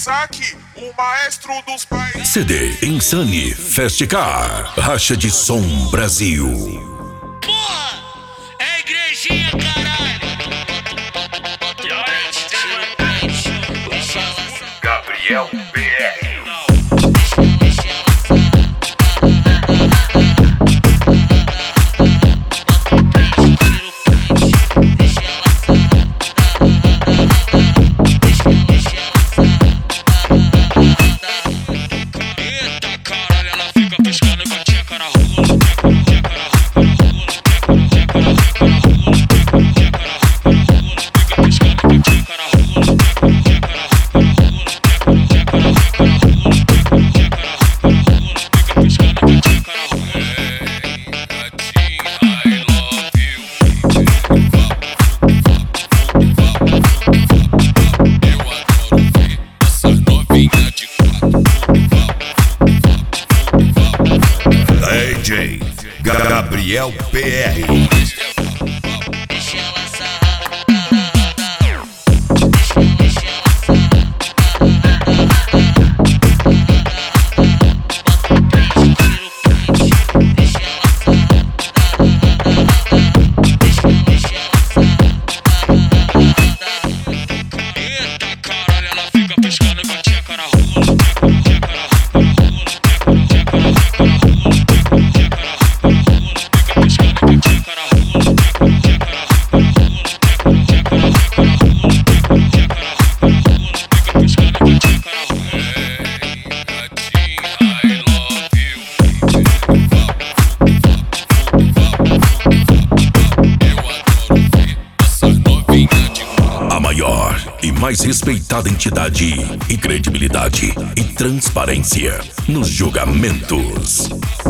Isaac, o maestro dos pais. CD Insane Festcar, Racha de Som Brasil. Porra, é igrejinha, caralho. Gabriel BR. DJ Gabriel BR. A maior e mais respeitada entidade e credibilidade e transparência nos julgamentos.